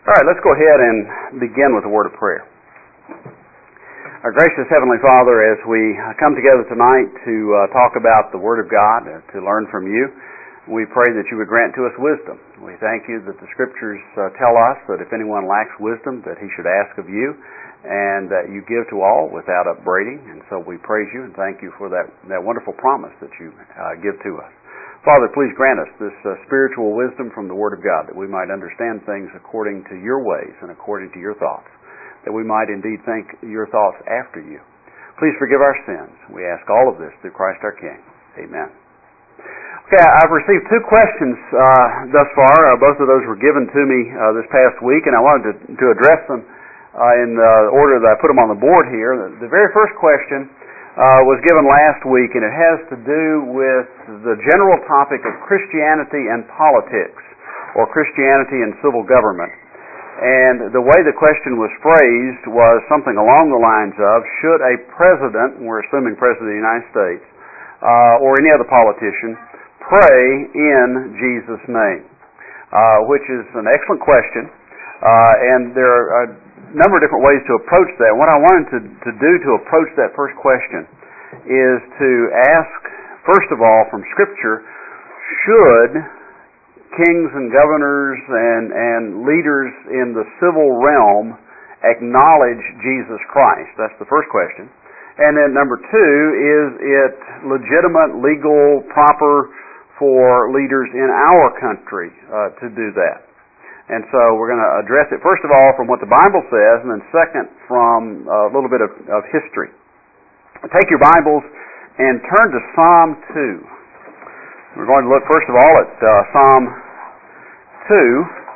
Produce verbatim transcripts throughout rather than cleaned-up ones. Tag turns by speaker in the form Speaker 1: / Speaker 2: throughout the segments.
Speaker 1: All right, let's go ahead and begin with a word of prayer. Our gracious Heavenly Father, as we come together tonight to uh, talk about the Word of God, uh, to learn from you, we pray that you would grant to us wisdom. We thank you that the Scriptures uh, tell us that if anyone lacks wisdom, that he should ask of you, and that you give to all without upbraiding. And so we praise you and thank you for that, that wonderful promise that you uh, give to us. Father, please grant us this uh, spiritual wisdom from the Word of God, that we might understand things according to your ways and according to your thoughts, that we might indeed think your thoughts after you. Please forgive our sins. We ask all of this through Christ our King. Amen. Okay, I've received two questions uh, thus far. Uh, both of those were given to me uh, this past week, and I wanted to, to address them uh, in the order that I put them on the board here. The, the very first question Uh, was given last week, and it has to do with the general topic of Christianity and politics, or Christianity and civil government. And the way the question was phrased was something along the lines of, should a president, we're assuming President of the United States, uh, or any other politician, pray in Jesus' name? Uh, which is an excellent question, uh, and there are uh, number of different ways to approach that. What I wanted to, to do to approach that first question is to ask, first of all, from Scripture, should kings and governors and, and leaders in the civil realm acknowledge Jesus Christ? That's the first question. And then number two, is it legitimate, legal, proper for leaders in our country uh, to do that? And so we're going to address it, first of all, from what the Bible says, and then second, from a little bit of, of history. Take your Bibles and turn to Psalm two. We're going to look, first of all, at uh, Psalm two,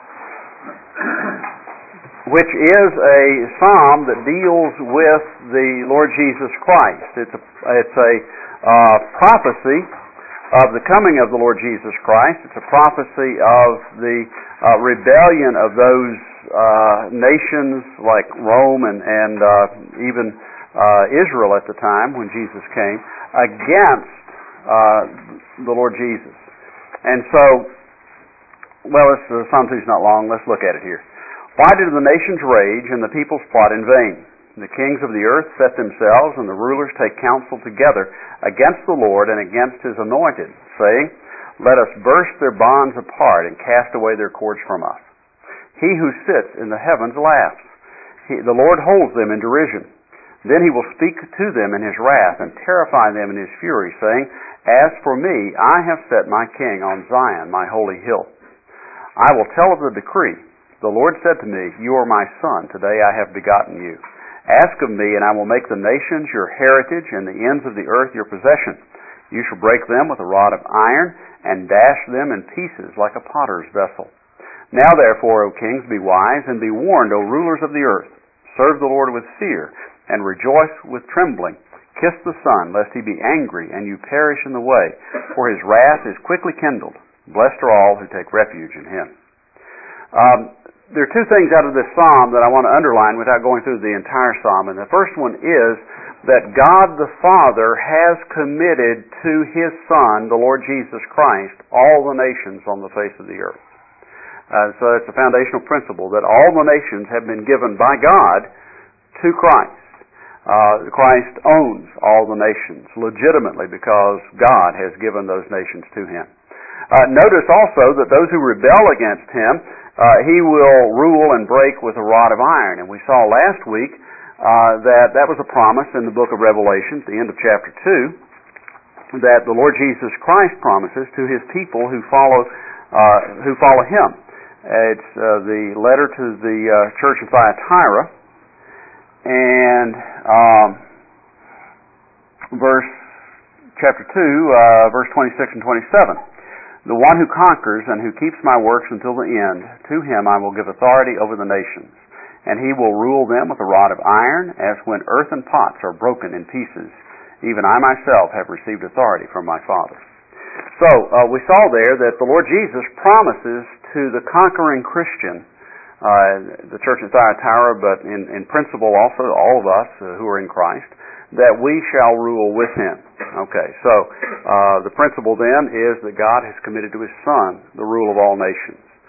Speaker 1: which is a psalm that deals with the Lord Jesus Christ. It's a, it's a uh, prophecy of the coming of the Lord Jesus Christ. It's a prophecy of the uh, rebellion of those uh, nations like Rome and, and uh, even uh, Israel at the time when Jesus came against uh, the Lord Jesus. And so, well, this, uh, Psalm two is not long. Let's look at it here. Why did the nations rage and the peoples plot in vain? The kings of the earth set themselves, and the rulers take counsel together against the Lord and against His anointed, saying, let us burst their bonds apart and cast away their cords from us. He who sits in the heavens laughs. He, the Lord holds them in derision. Then He will speak to them in His wrath and terrify them in His fury, saying, as for me, I have set my king on Zion, my holy hill. I will tell of the decree. The Lord said to me, you are my son. Today I have begotten you. Ask of me, and I will make the nations your heritage, and the ends of the earth your possession. You shall break them with a rod of iron, and dash them in pieces like a potter's vessel. Now therefore, O kings, be wise, and be warned, O rulers of the earth. Serve the Lord with fear, and rejoice with trembling. Kiss the Son, lest He be angry, and you perish in the way, for His wrath is quickly kindled. Blessed are all who take refuge in Him. Um, There are two things out of this psalm that I want to underline without going through the entire psalm. And the first one is that God the Father has committed to His Son, the Lord Jesus Christ, all the nations on the face of the earth. Uh, so it's a foundational principle that all the nations have been given by God to Christ. Uh, Christ owns all the nations legitimately because God has given those nations to Him. Uh, notice also that those who rebel against Him, Uh, he will rule and break with a rod of iron. And we saw last week uh, that that was a promise in the book of Revelation, at the end of chapter two, that the Lord Jesus Christ promises to His people who follow uh, who follow Him. It's uh, the letter to the uh, church of Thyatira, and um, verse chapter two, uh, verse twenty-six and twenty-seven. The one who conquers and who keeps my works until the end, to him I will give authority over the nations, and he will rule them with a rod of iron, as when earthen pots are broken in pieces. Even I myself have received authority from my Father. So, uh, we saw there that the Lord Jesus promises to the conquering Christian, uh, the church of Thyatira, but in, in principle also all of us uh, who are in Christ, that we shall rule with Him. Okay, so uh, the principle then is that God has committed to His Son the rule of all nations.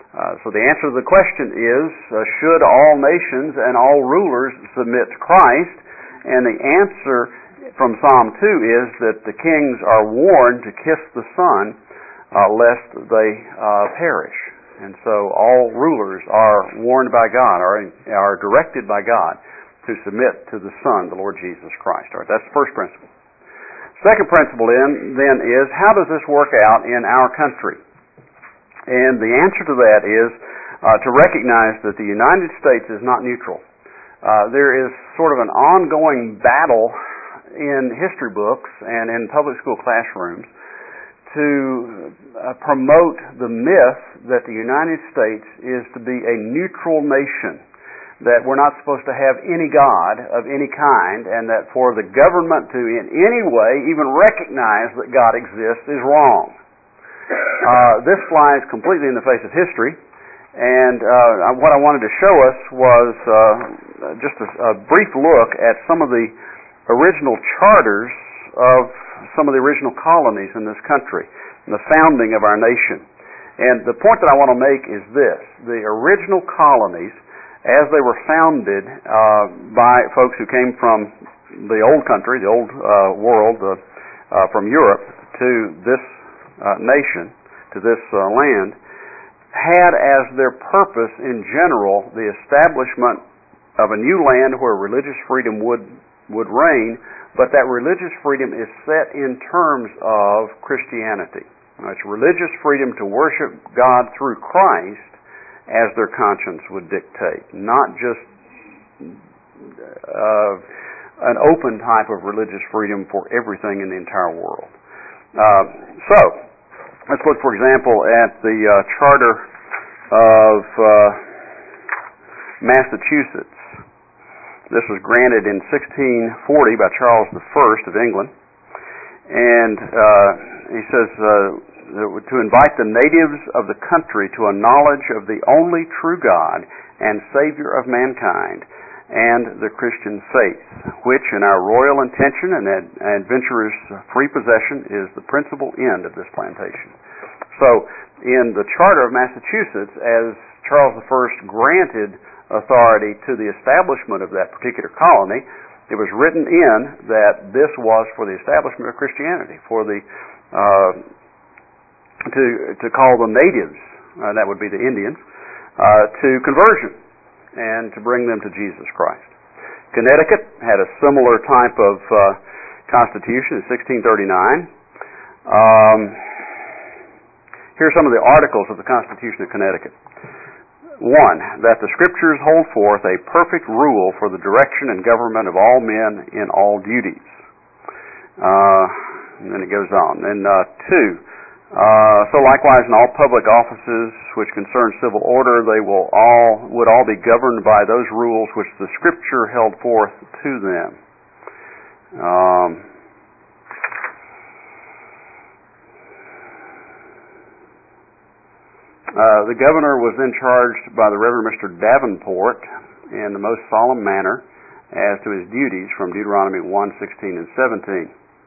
Speaker 1: Uh, so the answer to the question is, uh, should all nations and all rulers submit to Christ? And the answer from Psalm two is that the kings are warned to kiss the Son, uh, lest they uh, perish. And so all rulers are warned by God, are, are directed by God to submit to the Son, the Lord Jesus Christ. All right, that's the first principle. Second principle then, then is, how does this work out in our country? And the answer to that is uh, to recognize that the United States is not neutral. Uh, there is sort of an ongoing battle in history books and in public school classrooms to uh, promote the myth that the United States is to be a neutral nation, that we're not supposed to have any God of any kind, and that for the government to in any way even recognize that God exists is wrong. Uh, this flies completely in the face of history, and uh, what I wanted to show us was uh, just a, a brief look at some of the original charters of some of the original colonies in this country, and the founding of our nation. And the point that I want to make is this: the original colonies, as they were founded uh, by folks who came from the old country, the old uh, world, uh, uh, from Europe to this uh, nation, to this uh, land, had as their purpose in general the establishment of a new land where religious freedom would would reign, but that religious freedom is set in terms of Christianity. Now, it's religious freedom to worship God through Christ as their conscience would dictate, not just uh, an open type of religious freedom for everything in the entire world. Uh, so, let's look, for example, at the uh, Charter of uh, Massachusetts. This was granted in sixteen forty by Charles the First of England, and uh, he says uh, to invite the natives of the country to a knowledge of the only true God and Savior of mankind, and the Christian faith, which in our royal intention and ad- adventurous free possession is the principal end of this plantation. So, in the Charter of Massachusetts, as Charles the First granted authority to the establishment of that particular colony, it was written in that this was for the establishment of Christianity, for the uh, to to call the natives, uh, that would be the Indians, uh, to conversion and to bring them to Jesus Christ. Connecticut had a similar type of uh, constitution in sixteen thirty-nine. Um, here are some of the articles of the Constitution of Connecticut. One, that the Scriptures hold forth a perfect rule for the direction and government of all men in all duties. Uh, and then it goes on. And uh, two, uh, so likewise in all public offices which concern civil order, they will all would all be governed by those rules which the Scripture held forth to them. Um, Uh, the governor was then charged by the Reverend Mister Davenport in the most solemn manner as to his duties from Deuteronomy one, sixteen, and seventeen.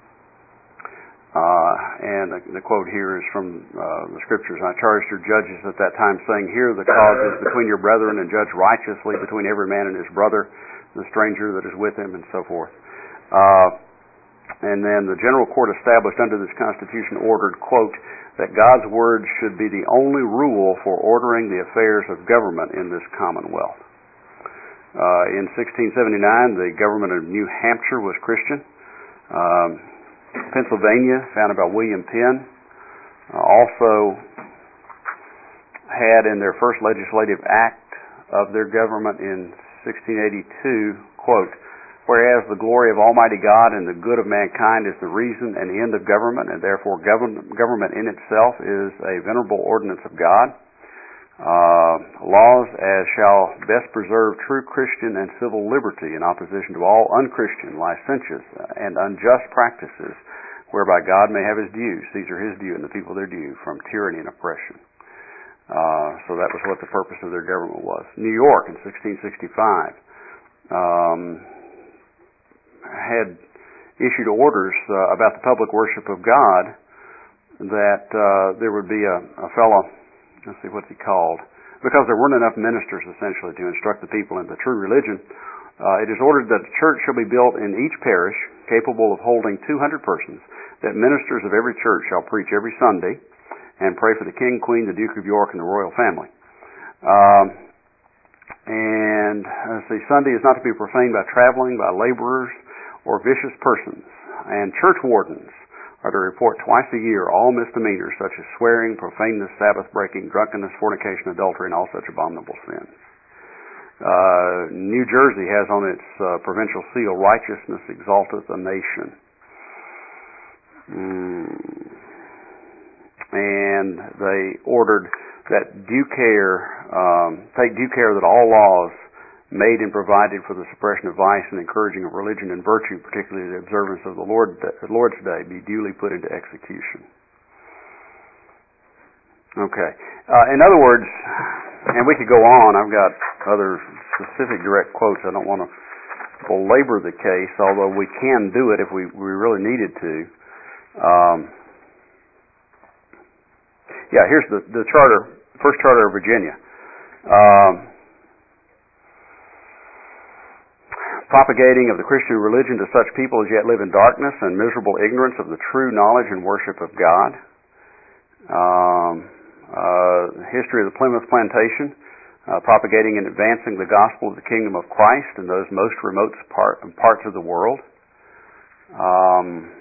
Speaker 1: Uh, and the, the quote here is from uh, the Scriptures. I charged your judges at that time, saying, hear the causes between your brethren, and judge righteously between every man and his brother, the stranger that is with him, and so forth. Uh, and then the general court established under this Constitution ordered, quote, that God's Word should be the only rule for ordering the affairs of government in this Commonwealth. Uh, in sixteen seventy-nine, the government of New Hampshire was Christian. Um, Pennsylvania, founded by William Penn, uh, also had in their first legislative act of their government in sixteen eighty-two, quote, whereas the glory of Almighty God and the good of mankind is the reason and end of government, and therefore government, government in itself is a venerable ordinance of God. Uh, laws as shall best preserve true Christian and civil liberty in opposition to all unchristian, licentious, and unjust practices, whereby God may have his due, Caesar his due, and the people their due, from tyranny and oppression. Uh, so that was what the purpose of their government was. New York in sixteen sixty-five. Um, had issued orders uh, about the public worship of God, that uh, there would be a, a fellow, let's see, what's he called, because there weren't enough ministers essentially to instruct the people in the true religion, uh, it is ordered that a church shall be built in each parish capable of holding two hundred persons, that ministers of every church shall preach every Sunday and pray for the king, queen, the Duke of York, and the royal family. Um, and let's see, Sunday is not to be profaned by traveling, by laborers, or vicious persons. And church wardens are to report twice a year all misdemeanors such as swearing, profaneness, Sabbath breaking, drunkenness, fornication, adultery, and all such abominable sins. Uh, New Jersey has on its uh, provincial seal, righteousness exalteth a nation. Mm. And they ordered that due care, um, take due care that all laws made and provided for the suppression of vice and encouraging of religion and virtue, particularly the observance of the Lord, the Lord's Day, be duly put into execution. Okay. Uh, in other words, and we could go on, I've got other specific direct quotes. I don't want to belabor the case, although we can do it if we, we really needed to. Um, yeah, here's the, the charter, first charter of Virginia. Um, propagating of the Christian religion to such people as yet live in darkness and miserable ignorance of the true knowledge and worship of God. Um, uh, history of the Plymouth Plantation, uh, propagating and advancing the gospel of the kingdom of Christ in those most remote part, parts of the world. Um,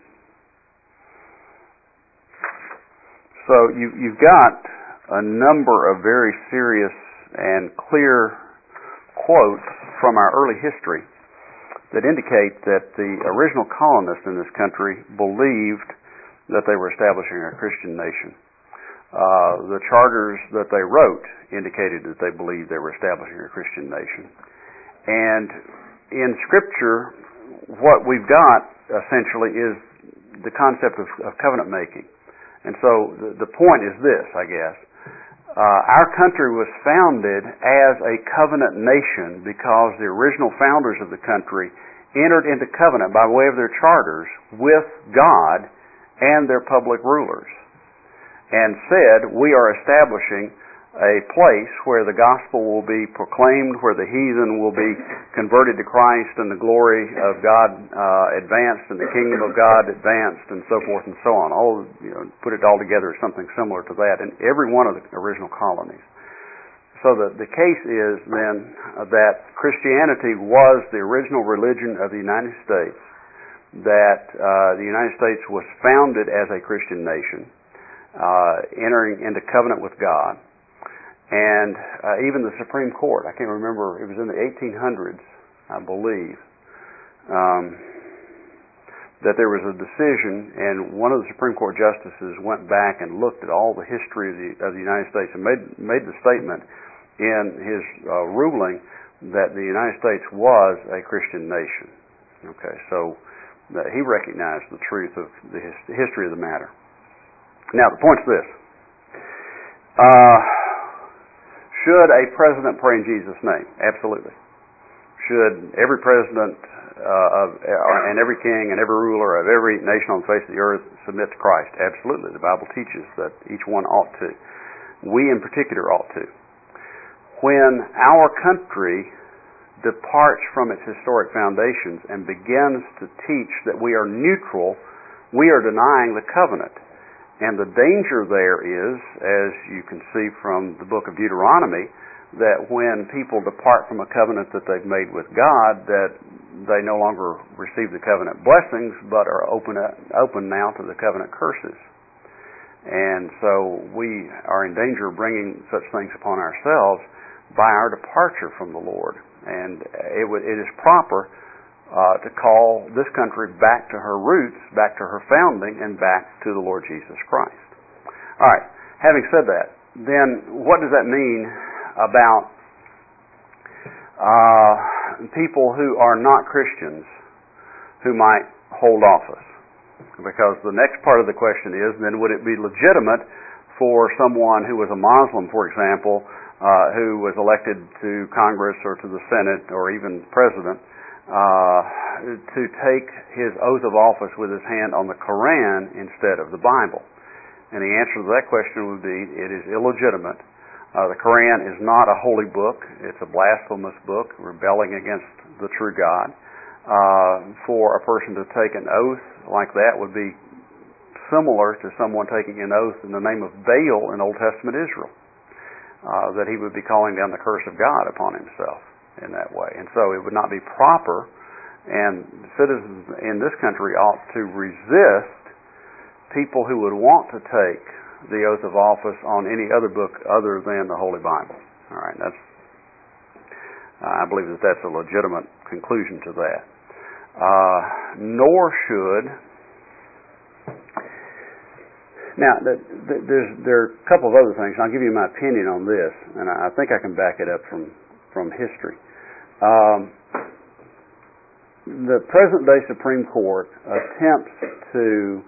Speaker 1: so you, you've got a number of very serious and clear quotes from our early history that indicate that the original colonists in this country believed that they were establishing a Christian nation. Uh, the charters that they wrote indicated that they believed they were establishing a Christian nation. And in Scripture, what we've got essentially is the concept of, of covenant making. And so the, the point is this, I guess. Uh, our country was founded as a covenant nation because the original founders of the country entered into covenant by way of their charters with God and their public rulers and said, we are establishing a place where the gospel will be proclaimed, where the heathen will be converted to Christ and the glory of God uh, advanced and the kingdom of God advanced and so forth and so on. All, you know, put it all together as something similar to that in every one of the original colonies. So the, the case is then uh, that Christianity was the original religion of the United States, that uh, the United States was founded as a Christian nation, uh, entering into covenant with God. And uh, even the Supreme Court, I can't remember, it was in the eighteen hundreds, I believe, um, that there was a decision, and one of the Supreme Court justices went back and looked at all the history of the, of the United States and made, made the statement in his uh, ruling that the United States was a Christian nation. Okay, so uh, he recognized the truth of the, his, the history of the matter. Now, the point's this. Uh... Should a president pray in Jesus' name? Absolutely. Should every president uh, of, uh, and every king and every ruler of every nation on the face of the earth submit to Christ? Absolutely. The Bible teaches that each one ought to. We in particular ought to. When our country departs from its historic foundations and begins to teach that we are neutral, we are denying the covenant. And the danger there is, as you can see from the book of Deuteronomy, that when people depart from a covenant that they've made with God, that they no longer receive the covenant blessings, but are open, open now to the covenant curses. And so we are in danger of bringing such things upon ourselves by our departure from the Lord. And it, w- it is proper Uh, to call this country back to her roots, back to her founding, and back to the Lord Jesus Christ. All right, having said that, then what does that mean about uh, people who are not Christians who might hold office? Because the next part of the question is, then would it be legitimate for someone who was a Muslim, for example, uh, who was elected to Congress or to the Senate or even president, Uh, to take his oath of office with his hand on the Koran instead of the Bible? And the answer to that question would be, it is illegitimate Uh, the Quran is not a holy book. It's a blasphemous book, rebelling against the true God. Uh, for a person to take an oath like that would be similar to someone taking an oath in the name of Baal in Old Testament Israel, uh, that he would be calling down the curse of God upon himself in that way. And so it would not be proper, and citizens in this country ought to resist people who would want to take the oath of office on any other book other than the Holy Bible. All right, that's I believe that that's a legitimate conclusion to that. Uh, nor should now the, the, there's there are a couple of other things. And I'll give you my opinion on this, and I think I can back it up from from history. Um, the present-day Supreme Court attempts to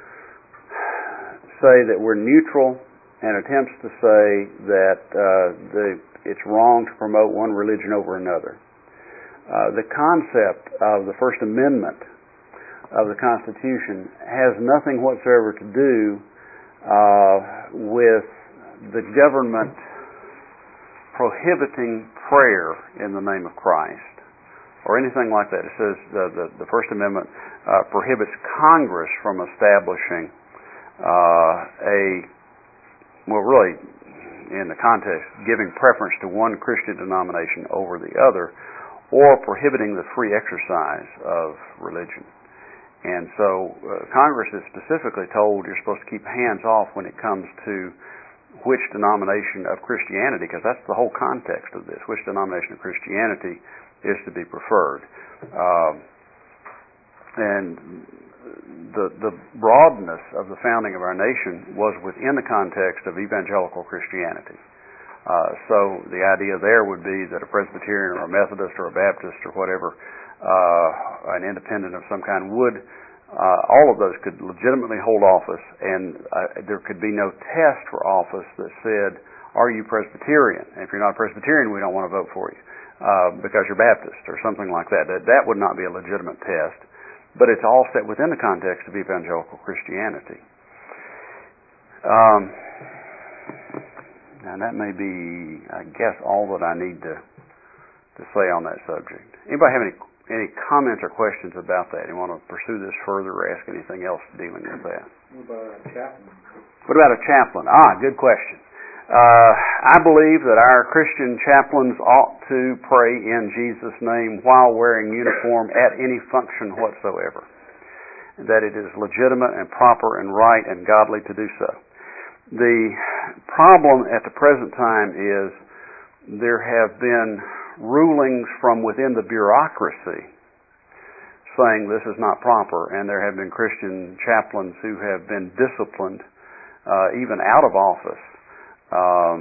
Speaker 1: say that we're neutral and attempts to say that uh, the, it's wrong to promote one religion over another. Uh, the concept of the First Amendment of the Constitution has nothing whatsoever to do uh, with the government prohibiting prayer in the name of Christ or anything like that. It says the, the, the First Amendment uh, prohibits Congress from establishing Uh, a, well, really, in the context, giving preference to one Christian denomination over the other, or prohibiting the free exercise of religion. And so uh, Congress is specifically told you're supposed to keep hands off when it comes to which denomination of Christianity, because that's the whole context of this, which denomination of Christianity is to be preferred. Uh, and The, the broadness of the founding of our nation was within the context of evangelical Christianity. Uh, so the idea there would be that a Presbyterian or a Methodist or a Baptist or whatever, uh, an independent of some kind would, uh, all of those could legitimately hold office, and uh, there could be no test for office that said, are you Presbyterian? And if you're not a Presbyterian, we don't want to vote for you uh, because you're Baptist or something like that. That, that would not be a legitimate test. But it's all set within the context of evangelical Christianity. Um, and that may be, I guess, all that I need to to say on that subject. Anybody have any any comments or questions about that? You want to pursue this further or ask anything else dealing with that?
Speaker 2: What about a chaplain?
Speaker 1: What about a chaplain? Ah, good question. Uh, I believe that our Christian chaplains ought to pray in Jesus' name while wearing uniform at any function whatsoever. That it is legitimate and proper and right and godly to do so. The problem at the present time is there have been rulings from within the bureaucracy saying this is not proper, and there have been Christian chaplains who have been disciplined uh, even out of office Um,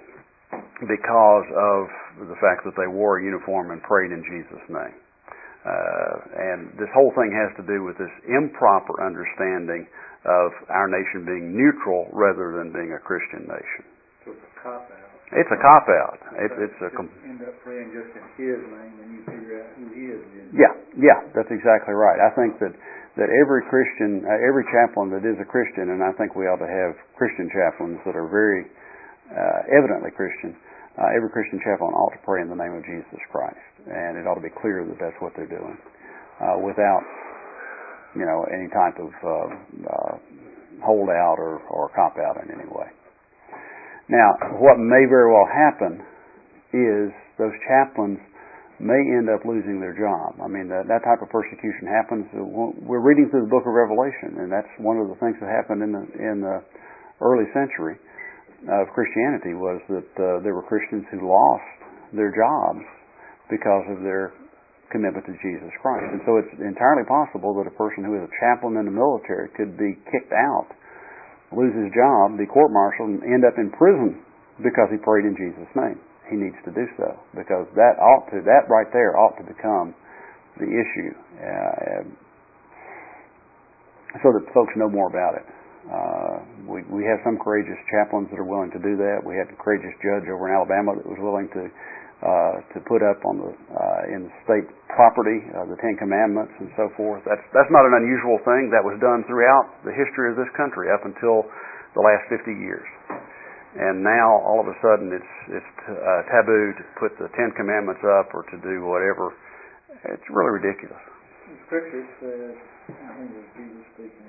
Speaker 1: because of the fact that they wore a uniform and prayed in Jesus' name. Uh, and this whole thing has to do with this improper understanding of our nation being neutral rather than being a Christian nation.
Speaker 2: So it's a cop-out.
Speaker 1: It's a cop-out. It, it's a
Speaker 2: com- end up praying just in His name, and you figure out who He is.
Speaker 1: Yeah, yeah, that's exactly right. I think that that every Christian, uh, every chaplain that is a Christian, and I think we ought to have Christian chaplains that are very Uh, evidently Christian, uh, every Christian chaplain ought to pray in the name of Jesus Christ, and it ought to be clear that that's what they're doing, uh, without, you know, any type of uh, uh, holdout or, or cop out in any way. Now, what may very well happen is those chaplains may end up losing their job. I mean, that, that type of persecution happens. We're reading through the book of Revelation, and that's one of the things that happened in the in the early century of Christianity was that uh, there were Christians who lost their jobs because of their commitment to Jesus Christ. And so it's entirely possible that a person who is a chaplain in the military could be kicked out, lose his job, be court-martialed, and end up in prison because he prayed in Jesus' name. He needs to do so, because that ought to, that right there ought to become the issue, uh, so that folks know more about it. Uh, we, we have some courageous chaplains that are willing to do that. We had a courageous judge over in Alabama that was willing to uh, to put up on the uh, in state property uh, the Ten Commandments and so forth. That's that's not an unusual thing. That was done throughout the history of this country up until the last fifty years. And now, all of a sudden, it's it's uh, taboo to put the Ten Commandments up or to do whatever. It's really ridiculous.
Speaker 2: The scripture says, I think it was Jesus speaking,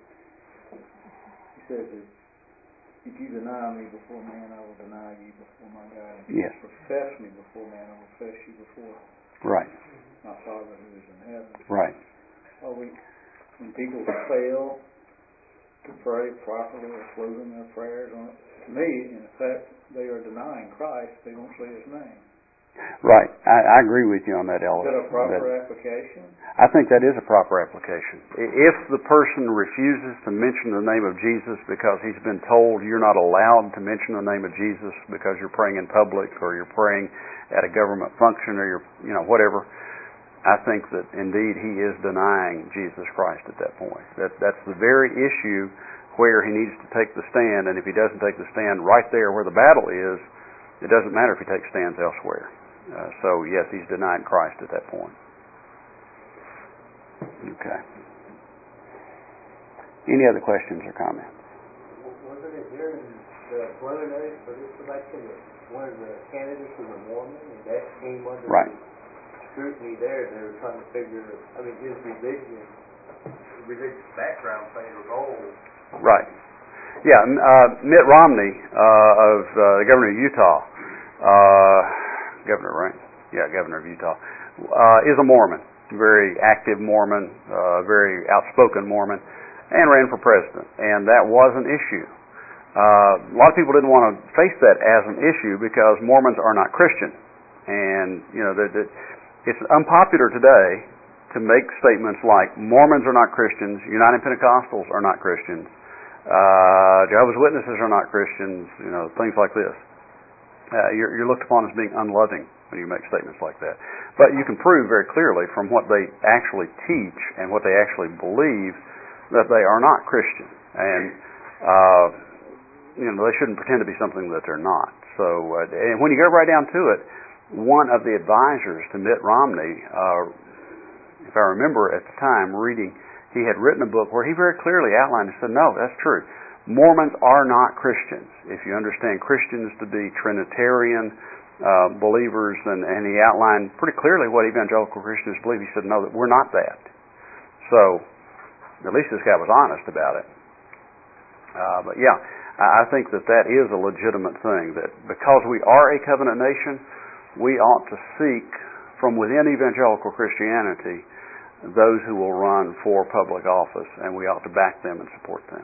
Speaker 2: he says that if you deny me before man, I will deny you before my God. If you
Speaker 1: Yes.
Speaker 2: profess me before man, I will profess you before
Speaker 1: Right.
Speaker 2: my Father who is in heaven.
Speaker 1: Right.
Speaker 2: Well, we, when people fail to pray properly or float in their prayers, on to me, in effect, they are denying Christ. They don't say His name.
Speaker 1: Right. I, I agree with you on that, Ellis.
Speaker 2: Is that a proper
Speaker 1: That-
Speaker 2: application?
Speaker 1: I think that is a proper application. I- If the person refuses to mention the name of Jesus because he's been told you're not allowed to mention the name of Jesus because you're praying in public or you're praying at a government function or you're, you know, whatever, I think that indeed he is denying Jesus Christ at that point. That that's the very issue where he needs to take the stand, and if he doesn't take the stand right there where the battle is, it doesn't matter if he takes stands elsewhere. Uh, so yes, he's denied Christ at that point. Okay. Any other questions or comments?
Speaker 3: Wasn't it during the preliminary for this election that one of the candidates was a Mormon, and that came under
Speaker 1: Right.
Speaker 3: scrutiny there? They were trying to figure, I mean, his religion, religious background played a role.
Speaker 1: Right. Yeah, uh, Mitt Romney uh, of uh, the governor of Utah, uh, governor, right? Yeah, governor of Utah, uh, is a Mormon. Very active Mormon, uh, very outspoken Mormon, and ran for president. And that was an issue. Uh, a lot of people didn't want to face that as an issue because Mormons are not Christian. And, you know, that it's unpopular today to make statements like Mormons are not Christians, United Pentecostals are not Christians, uh, Jehovah's Witnesses are not Christians, you know, things like this. Uh, you're, you're looked upon as being unloving when you make statements like that. But you can prove very clearly from what they actually teach and what they actually believe that they are not Christian. And, uh, you know, they shouldn't pretend to be something that they're not. So, uh, and when you go right down to it, one of the advisors to Mitt Romney, uh, if I remember at the time reading, he had written a book where he very clearly outlined and said, no, that's true. Mormons are not Christians. If you understand Christians to be Trinitarian uh, believers, and, and he outlined pretty clearly what evangelical Christians believe. He said, no, that we're not that. So, at least this guy was honest about it. Uh, but yeah, I think that that is a legitimate thing, that because we are a covenant nation, we ought to seek from within evangelical Christianity those who will run for public office, and we ought to back them and support them.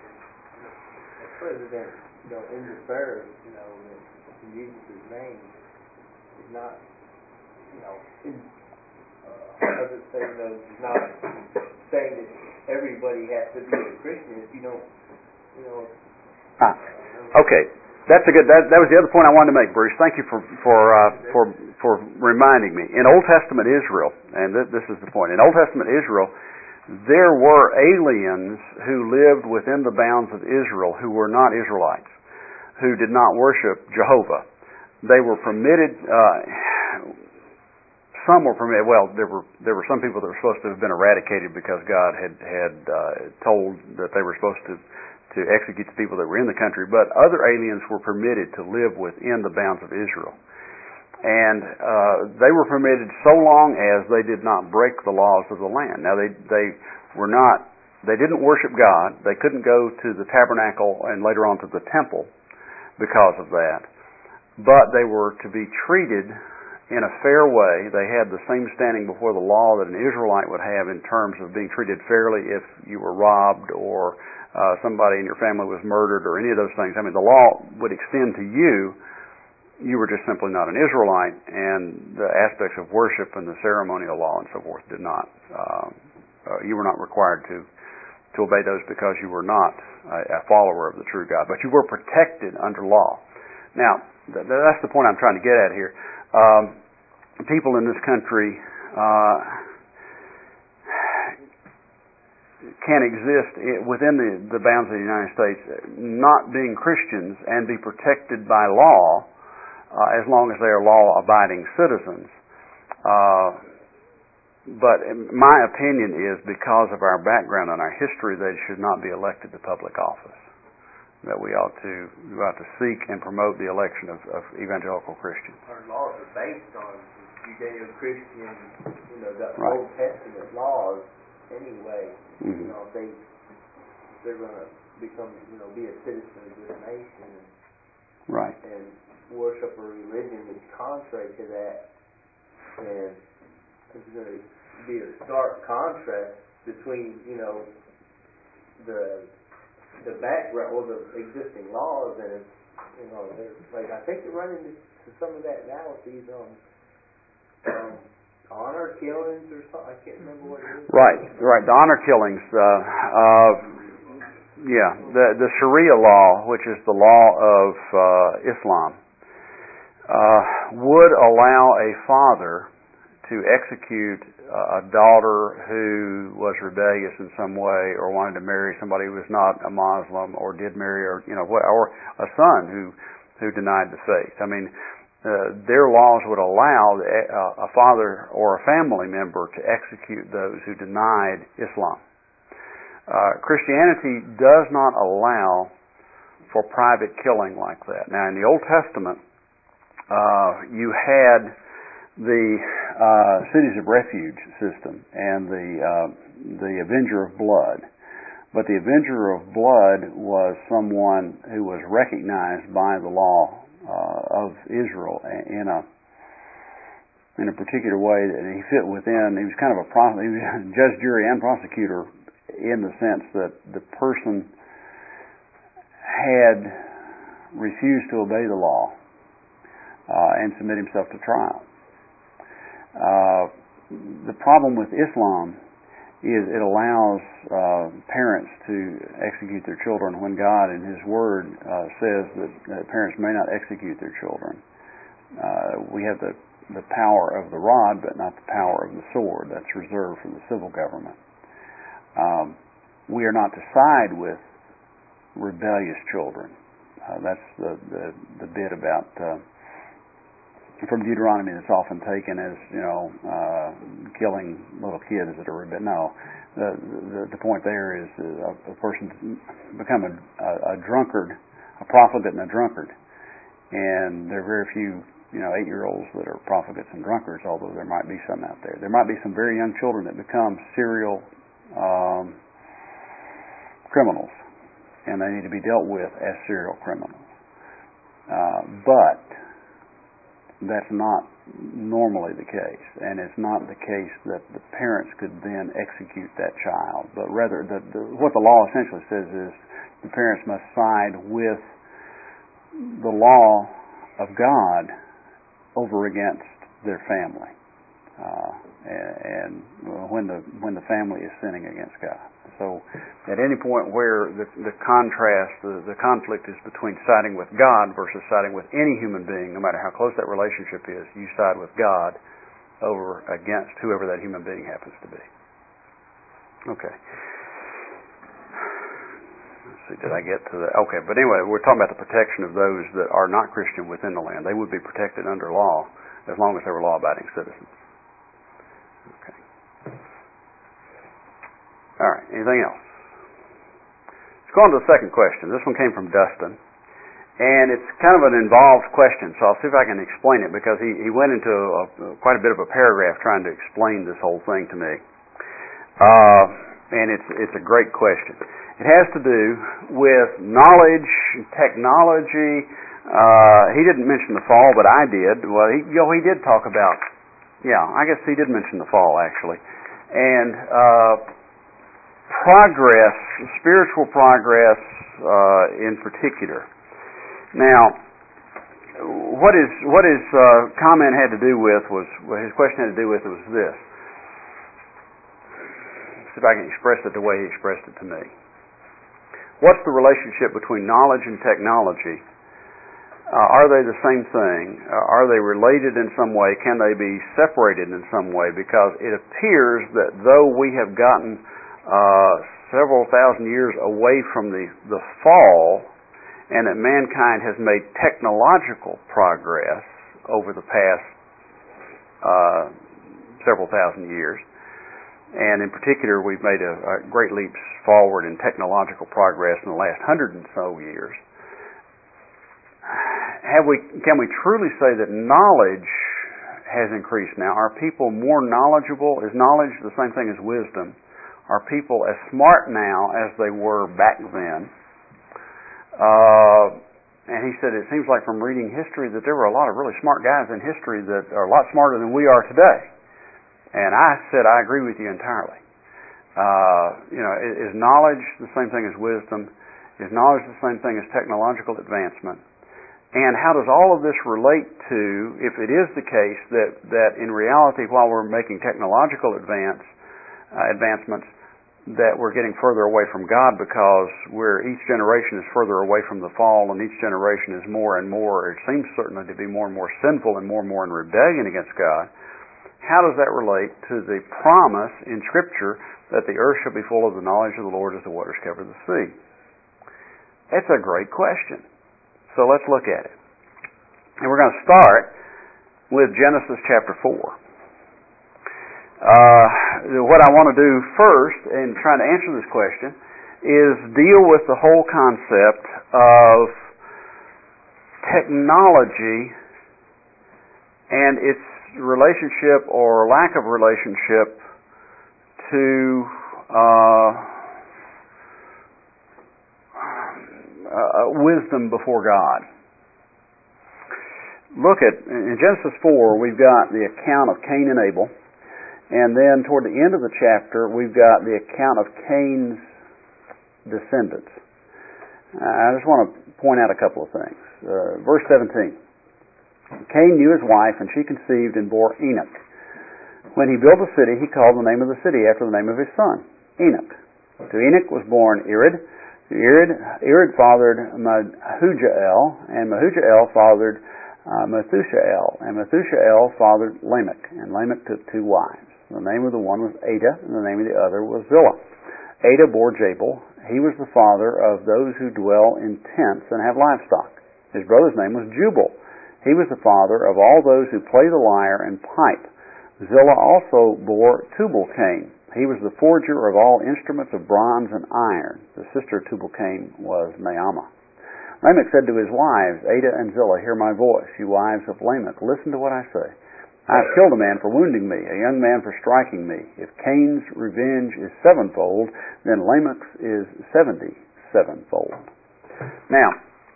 Speaker 3: President, you know, in the verse, you know, that Jesus' name is not, you know, in, uh, other thing, you know, is not saying that everybody has to be a Christian if you don't, you know.
Speaker 1: Ah, okay. That's a good. That, that was the other point I wanted to make, Bruce. Thank you for for uh, for for reminding me. In Old Testament Israel, and th- this is the point. In Old Testament Israel, there were aliens who lived within the bounds of Israel who were not Israelites, who did not worship Jehovah. They were permitted. Uh, some were permitted. Well, there were there were some people that were supposed to have been eradicated because God had had uh, told that they were supposed to. to execute the people that were in the country, but other aliens were permitted to live within the bounds of Israel. And uh, they were permitted so long as they did not break the laws of the land. Now, they they were not, they didn't worship God. They couldn't go to the tabernacle and later on to the temple because of that. But they were to be treated in a fair way. They had the same standing before the law that an Israelite would have in terms of being treated fairly if you were robbed or Uh, somebody in your family was murdered or any of those things. I mean, the law would extend to you. You were just simply not an Israelite, and the aspects of worship and the ceremonial law and so forth did not. Uh, uh, you were not required to to obey those because you were not a, a follower of the true God, but you were protected under law. Now, th- that's the point I'm trying to get at here. Um, people in this country Uh, can exist within the, the bounds of the United States, not being Christians, and be protected by law uh, as long as they are law-abiding citizens. Uh, but my opinion is because of our background and our history, they should not be elected to public office. that we ought to we ought to seek and promote the election of, of evangelical Christians.
Speaker 3: Our laws are based on Judeo-Christian, you know, the
Speaker 1: Right.
Speaker 3: Old Testament laws anyway.
Speaker 1: Mm-hmm.
Speaker 3: You know, if they if they're going to become, you know, be a citizen of this nation and,
Speaker 1: right.
Speaker 3: and worship a religion that's contrary to that, then there's going to be a stark contrast between, you know, the the background or the existing laws, and it's, you know, they're, like I think they're running into some of that now with these um, um honor killings or something. I can't remember what it is.
Speaker 1: Right, right. The honor killings. Uh, uh, yeah, the the Sharia law, which is the law of uh, Islam, uh, would allow a father to execute a daughter who was rebellious in some way, or wanted to marry somebody who was not a Muslim, or did marry, or you know, or a son who who denied the faith. I mean, uh, their laws would allow a, a father or a family member to execute those who denied Islam. Uh, Christianity does not allow for private killing like that. Now, in the Old Testament, uh, you had the uh, cities of refuge system and the uh, the Avenger of Blood, but the Avenger of Blood was someone who was recognized by the law uh, of Israel in a in a particular way that he fit within. He was kind of a pro- he was judge, jury, and prosecutor in the sense that the person had refused to obey the law uh, and submit himself to trial. Uh, the problem with Islam is it allows uh, parents to execute their children when God in His Word uh, says that uh, parents may not execute their children. Uh, we have the, the power of the rod, but not the power of the sword. That's reserved for the civil government. Um, we are not to side with rebellious children. Uh, that's the, the, the bit about... Uh, from Deuteronomy that's often taken as, you know, uh, killing little kids that are rebellious. No, the, the the point there is a, a person become a, a, a drunkard, a profligate and a drunkard, and there are very few, you know, eight-year-olds that are profligates and drunkards, although there might be some out there. There might be some very young children that become serial um, criminals, and they need to be dealt with as serial criminals. Uh, but that's not normally the case, and it's not the case that the parents could then execute that child, but rather the, the, what the law essentially says is the parents must side with the law of God over against their family, uh, and, and when the when the family is sinning against God. So at any point where the, the contrast, the, the conflict is between siding with God versus siding with any human being, no matter how close that relationship is, you side with God over against whoever that human being happens to be. Okay. Let's see, did I get to that? Okay, but anyway, we're talking about the protection of those that are not Christian within the land. They would be protected under law as long as they were law-abiding citizens. Okay. All right, anything else? Let's go on to the second question. This one came from Dustin, and it's kind of an involved question, so I'll see if I can explain it, because he, he went into a, quite a bit of a paragraph trying to explain this whole thing to me. Uh, and it's it's a great question. It has to do with knowledge, technology. Uh, he didn't mention the fall, but I did. Well, he, you know, he did talk about, yeah, I guess he did mention the fall, actually. And... Uh, Progress, spiritual progress uh, in particular. Now, what his what his uh, comment had to do with was, what his question had to do with was this. See if I can express it the way he expressed it to me. What's the relationship between knowledge and technology? Uh, are they the same thing? Uh, are they related in some way? Can they be separated in some way? Because it appears that though we have gotten Uh, several thousand years away from the, the fall, and that mankind has made technological progress over the past uh, several thousand years, And in particular, we've made a, a great leaps forward in technological progress in the last hundred and so years. Have we? Can we truly say that knowledge has increased now? Are people more knowledgeable? Is knowledge the same thing as wisdom? Are people as smart now as they were back then? Uh, and he said it seems like from reading history that there were a lot of really smart guys in history that are a lot smarter than we are today. And I said I agree with you entirely. Uh, you know, is, is knowledge the same thing as wisdom? Is knowledge the same thing as technological advancement? And how does all of this relate to, if it is the case that, that in reality, while we're making technological advance, uh, advancements, that we're getting further away from God because we're, each generation is further away from the fall, and each generation is more and more, it seems certainly to be more and more sinful and more and more in rebellion against God. How does that relate to the promise in Scripture that the earth shall be full of the knowledge of the Lord as the waters cover the sea? That's a great question. So let's look at it. And we're going to start with Genesis chapter four. Uh, what I want to do first in trying to answer this question is deal with the whole concept of technology and its relationship or lack of relationship to uh, uh, wisdom before God. Look at, in Genesis four, we've got the account of Cain and Abel. And then toward the end of the chapter, we've got the account of Cain's descendants. I just want to point out a couple of things. Uh, verse seventeen. Cain knew his wife, and she conceived and bore Enoch. When he built a city, he called the name of the city after the name of his son, Enoch. To Enoch was born Irad. To Irad, Irad fathered Mehujael, and Mehujael fathered uh, Methusael, and Methusael fathered Lamech, and Lamech took two wives. The name of the one was Ada, and the name of the other was Zillah. Ada bore Jabal. He was the father of those who dwell in tents and have livestock. His brother's name was Jubal. He was the father of all those who play the lyre and pipe. Zillah also bore Tubal-Cain. He was the forger of all instruments of bronze and iron. The sister of Tubal-Cain was Naamah. Lamech said to his wives, Ada and Zillah, hear my voice. You wives of Lamech, listen to what I say. I have killed a man for wounding me, a young man for striking me. If Cain's revenge is sevenfold, then Lamech's is seventy-sevenfold. Now,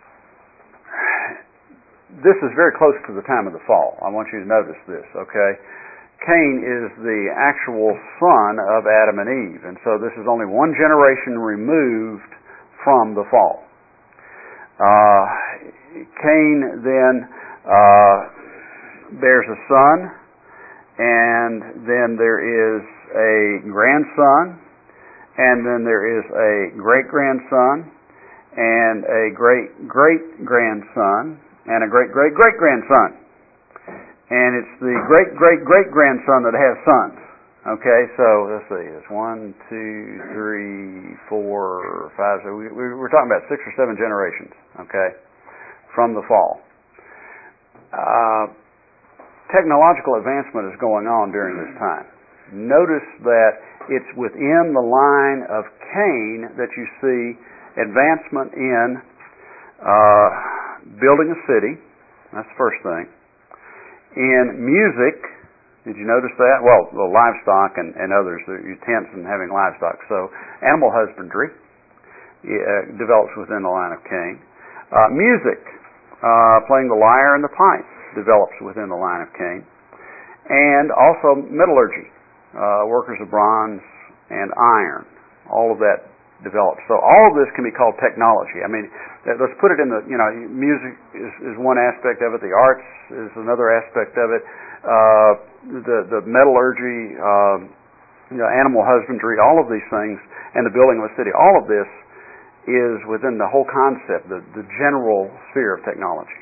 Speaker 1: this is very close to the time of the fall. I want you to notice this, okay? Cain is the actual son of Adam and Eve, and so this is only one generation removed from the fall. Uh, Cain then uh, bears a son, and then there is a grandson, and then there is a great-grandson, and a great-great-grandson, and a great-great-great-grandson. And it's the great-great-great-grandson that has sons. Okay, so let's see, it's one, two, three, four, five, so we, we're talking about six or seven generations, okay, from the fall. Uh, technological advancement is going on during this time. Notice that it's within the line of Cain that you see advancement in uh, building a city. That's the first thing. In music, did you notice that? Well, the livestock and, and others, your tents and having livestock. So animal husbandry uh, develops within the line of Cain. Uh, music, uh, playing the lyre and the pipe, develops within the line of Cain. And also metallurgy, uh, workers of bronze and iron. All of that develops. So all of this can be called technology. I mean, let's put it in the, you know, music is, is one aspect of it. The arts is another aspect of it. Uh, the, the metallurgy, uh, you know, animal husbandry, all of these things, and the building of a city, all of this is within the whole concept, the, the general sphere of technology.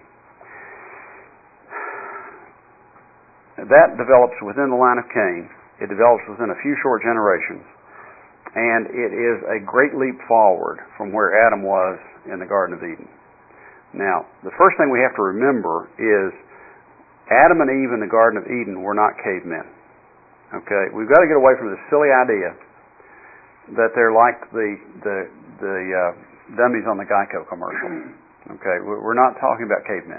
Speaker 1: That develops within the line of Cain. It develops within a few short generations. And it is a great leap forward from where Adam was in the Garden of Eden. Now, the first thing we have to remember is Adam and Eve in the Garden of Eden were not cavemen. Okay, we've got to get away from this silly idea that they're like the the the uh, dummies on the Geico commercial. Okay, we're not talking about cavemen.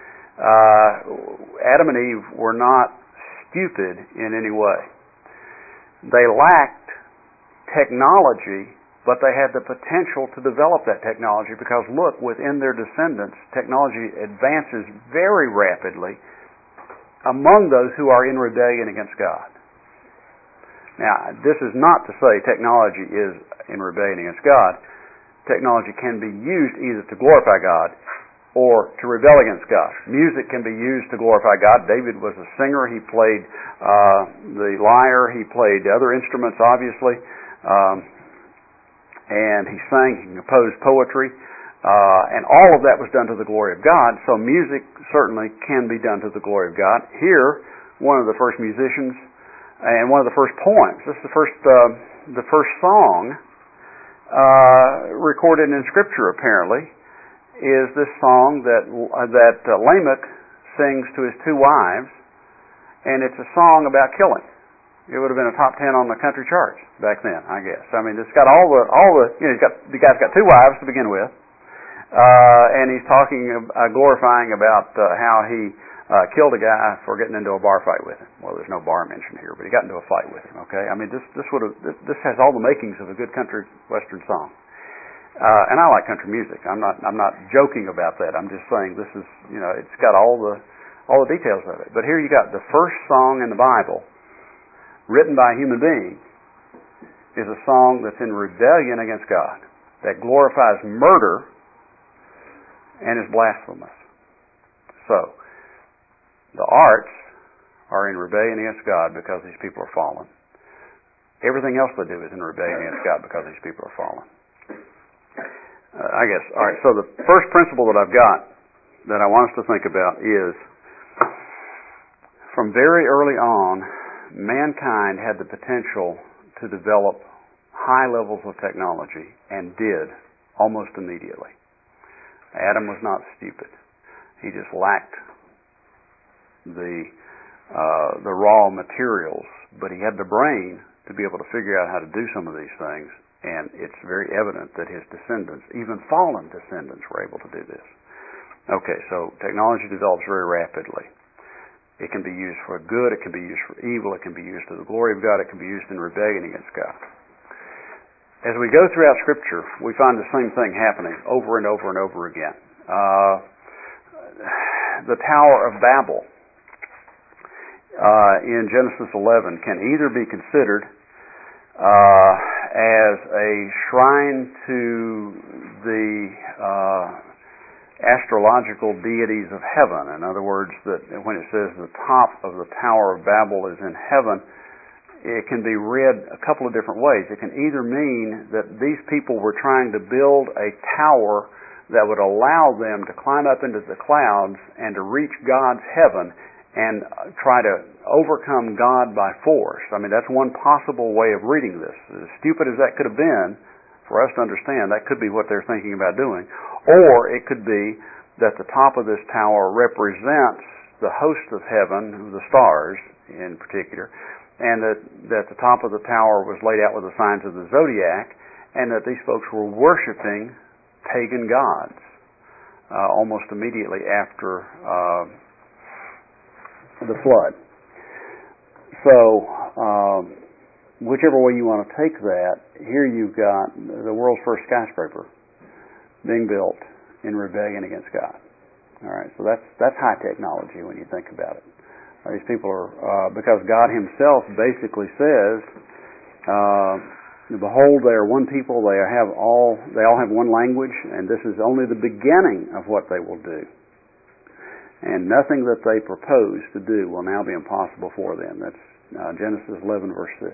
Speaker 1: Uh, Adam and Eve were not stupid in any way. They lacked technology, but they had the potential to develop that technology because, look, within their descendants, technology advances very rapidly among those who are in rebellion against God. Now, this is not to say technology is in rebellion against God. Technology can be used either to glorify God or to rebel against God. Music can be used to glorify God. David was a singer. He played uh, the lyre. He played other instruments, obviously. Um, and he sang, he composed poetry. Uh, and all of that was done to the glory of God. So music certainly can be done to the glory of God. Here, one of the first musicians and one of the first poems, this is the first, uh, the first song uh, recorded in Scripture, apparently, is this song that uh, that uh, Lamech sings to his two wives, and it's a song about killing. It would have been a top ten on the country charts back then, I guess. I mean, it's got all the all the you know, he's got the guy's got two wives to begin with, uh, and he's talking uh, glorifying about uh, how he uh, killed a guy for getting into a bar fight with him. Well, there's no bar mentioned here, but he got into a fight with him. Okay, I mean, this this would have this, this has all the makings of a good country western song. Uh, and I like country music. I'm not. I'm not joking about that. I'm just saying this is. You know, it's got all the all the details of it. But here you got the first song in the Bible, written by a human being, is a song that's in rebellion against God, that glorifies murder and is blasphemous. So, the arts are in rebellion against God because these people are fallen. Everything else they do is in rebellion against God because these people are fallen. Uh, I guess. All right, so the first principle that I've got that I want us to think about is from very early on, mankind had the potential to develop high levels of technology and did almost immediately. Adam was not stupid. He just lacked the uh, the raw materials, but he had the brain to be able to figure out how to do some of these things. And it's very evident that his descendants, even fallen descendants, were able to do this. Okay, so technology develops very rapidly. It can be used for good, it can be used for evil, it can be used to the glory of God, it can be used in rebellion against God. As we go throughout Scripture, we find the same thing happening over and over and over again. Uh, the Tower of Babel uh, in Genesis eleven can either be considered Uh, as a shrine to the uh, astrological deities of heaven. In other words, that when it says the top of the Tower of Babel is in heaven, it can be read a couple of different ways. It can either mean that these people were trying to build a tower that would allow them to climb up into the clouds and to reach God's heaven and try to overcome God by force. I mean, that's one possible way of reading this. As stupid as that could have been, for us to understand, that could be what they're thinking about doing. Or it could be that the top of this tower represents the host of heaven, the stars in particular, and that, that the top of the tower was laid out with the signs of the zodiac, and that these folks were worshiping pagan gods uh, almost immediately after uh, the flood. So, um, whichever way you want to take that, here you've got the world's first skyscraper being built in rebellion against God. All right, so that's that's high technology when you think about it. Uh, these people are uh, because God Himself basically says, uh, "Behold, they are one people. They have all they all have one language, and this is only the beginning of what they will do. And nothing that they propose to do will now be impossible for them." That's uh, Genesis eleven, verse six.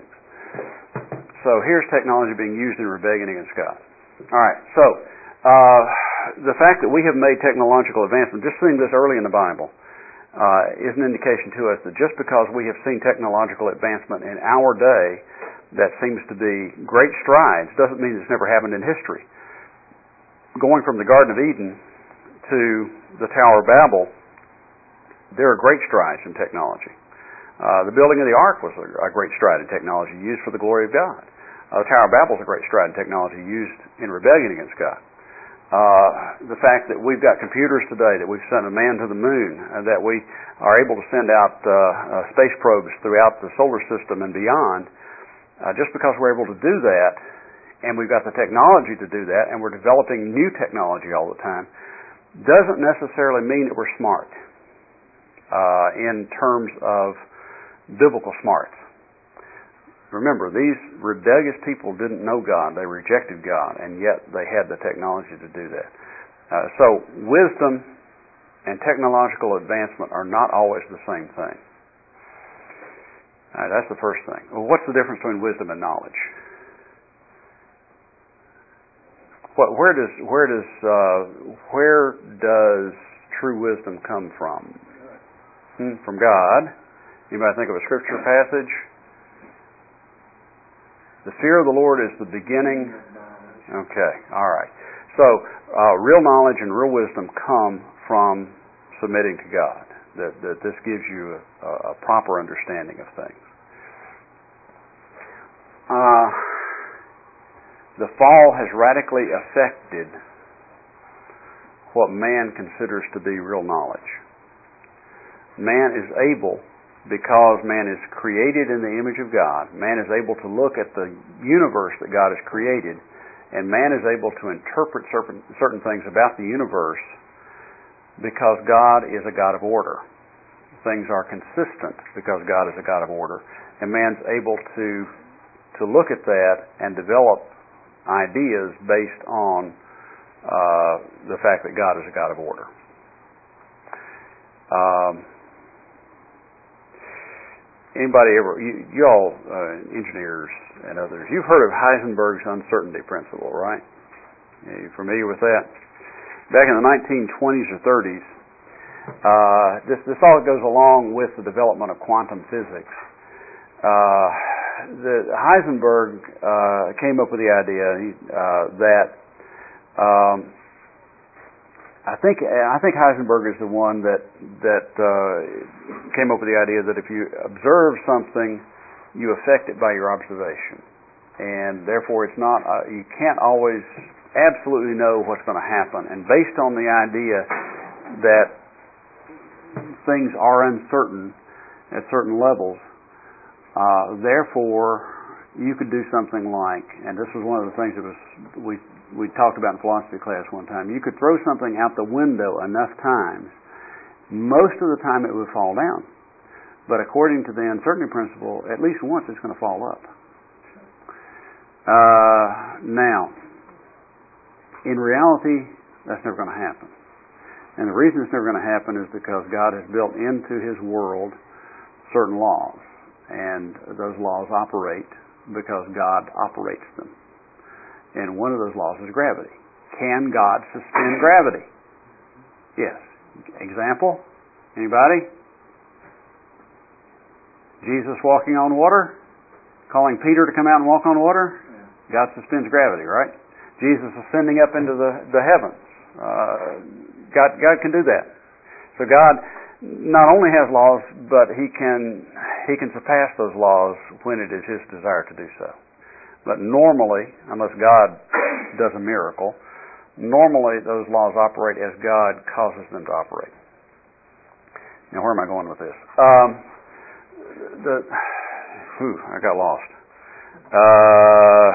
Speaker 1: So here's technology being used in rebellion against God. All right, so uh, the fact that we have made technological advancement, just seeing this early in the Bible, uh, is an indication to us that just because we have seen technological advancement in our day that seems to be great strides doesn't mean it's never happened in history. Going from the Garden of Eden to the Tower of Babel, there are great strides in technology. Uh, the building of the ark was a, a great stride in technology used for the glory of God. Uh, the Tower of Babel is a great stride in technology used in rebellion against God. Uh, the fact that we've got computers today, that we've sent a man to the moon, and that we are able to send out uh, uh, space probes throughout the solar system and beyond, uh, just because we're able to do that, and we've got the technology to do that, and we're developing new technology all the time, doesn't necessarily mean that we're smart uh, in terms of biblical smarts. Remember, these rebellious people didn't know God. They rejected God, and yet they had the technology to do that. Uh, so wisdom and technological advancement are not always the same thing. All right, that's the first thing. Well, what's the difference between wisdom and knowledge? What, where does where does uh, where does true wisdom come from? Hmm, from God. Anybody think of a scripture passage? The fear of the Lord is the beginning. Okay, all right. So, uh, real knowledge and real wisdom come from submitting to God. That, that this gives you a, a proper understanding of things. Uh, the fall has radically affected what man considers to be real knowledge. Man is able, because man is created in the image of God, man is able to look at the universe that God has created, and man is able to interpret certain, certain things about the universe because God is a God of order. Things are consistent because God is a God of order, and man's able to to look at that and develop ideas based on uh, the fact that God is a God of order. Um, Anybody ever, you, you all, uh, engineers and others, you've heard of Heisenberg's uncertainty principle, right? Are you familiar with that? Back in the nineteen twenties or thirties, uh, this, this all goes along with the development of quantum physics. Uh, the, Heisenberg uh, came up with the idea uh, that um, I think I think Heisenberg is the one that that uh, came up with the idea that if you observe something, you affect it by your observation, and therefore it's not uh, you can't always absolutely know what's going to happen. And based on the idea that things are uncertain at certain levels, uh, therefore you could do something like, and this was one of the things that was we. we talked about in philosophy class one time, you could throw something out the window enough times, most of the time it would fall down. But according to the uncertainty principle, at least once it's going to fall up. Uh, now, in reality, that's never going to happen. And the reason it's never going to happen is because God has built into His world certain laws. And those laws operate because God operates them. And one of those laws is gravity. Can God suspend gravity? Yes. Example? Anybody? Jesus walking on water? Calling Peter to come out and walk on water? God suspends gravity, right? Jesus ascending up into the, the heavens. Uh, God, God can do that. So God not only has laws, but He can He can surpass those laws when it is His desire to do so. But normally, unless God does a miracle, normally those laws operate as God causes them to operate. Now, where am I going with this? Um, the, whew, I got lost. Uh,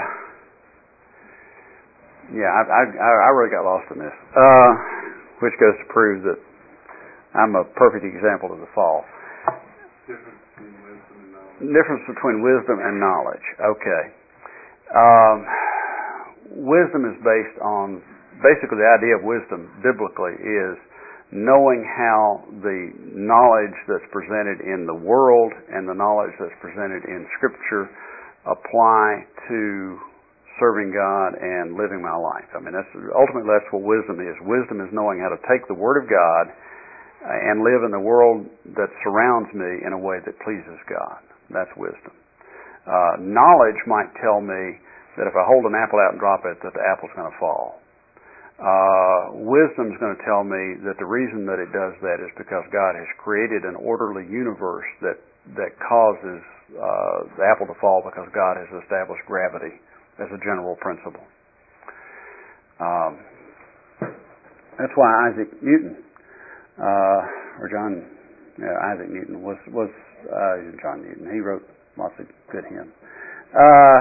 Speaker 1: yeah, I, I, I really got lost in this, uh, which goes to prove that I'm a perfect example of the fall.
Speaker 4: Difference between wisdom and knowledge.
Speaker 1: Difference between wisdom and knowledge. Okay. Um, wisdom is based on, basically the idea of wisdom biblically is knowing how the knowledge that's presented in the world and the knowledge that's presented in Scripture apply to serving God and living my life. I mean, that's ultimately that's what wisdom is. Wisdom is knowing how to take the Word of God and live in the world that surrounds me in a way that pleases God. That's wisdom. Uh, knowledge might tell me that if I hold an apple out and drop it, that the apple's going to fall. Uh, wisdom's going to tell me that the reason that it does that is because God has created an orderly universe that that causes uh, the apple to fall because God has established gravity as a general principle. Um, that's why Isaac Newton, uh, or John, yeah, Isaac Newton was was uh, John Newton. He wrote lots of good hymns. Uh,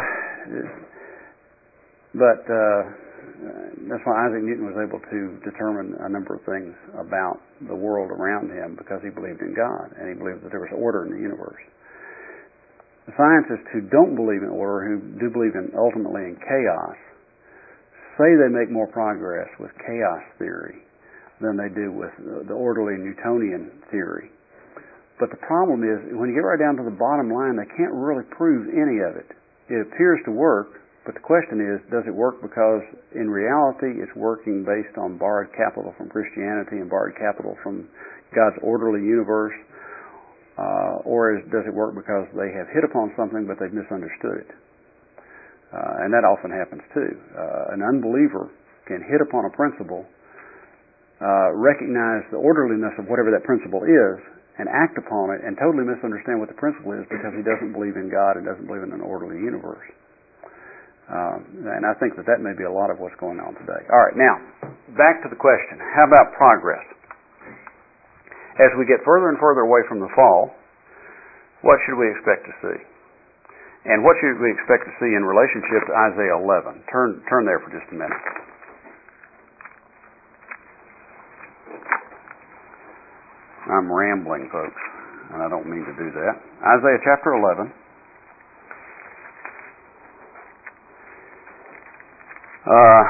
Speaker 1: but uh, that's why Isaac Newton was able to determine a number of things about the world around him because he believed in God and he believed that there was order in the universe. The scientists who don't believe in order, who do believe in ultimately in chaos, say they make more progress with chaos theory than they do with the orderly Newtonian theory. But the problem is, when you get right down to the bottom line, they can't really prove any of it. It appears to work, but the question is, does it work because in reality it's working based on borrowed capital from Christianity and borrowed capital from God's orderly universe? Uh, or is, does it work because they have hit upon something but they've misunderstood it? Uh, and that often happens too. Uh, an unbeliever can hit upon a principle, uh, recognize the orderliness of whatever that principle is, and act upon it and totally misunderstand what the principle is because he doesn't believe in God and doesn't believe in an orderly universe. Um, and I think that that may be a lot of what's going on today. All right, now, back to the question. How about progress? As we get further and further away from the fall, what should we expect to see? And what should we expect to see in relationship to Isaiah eleven? Turn, turn there for just a minute. I'm rambling, folks, and I don't mean to do that. Isaiah chapter eleven. Uh,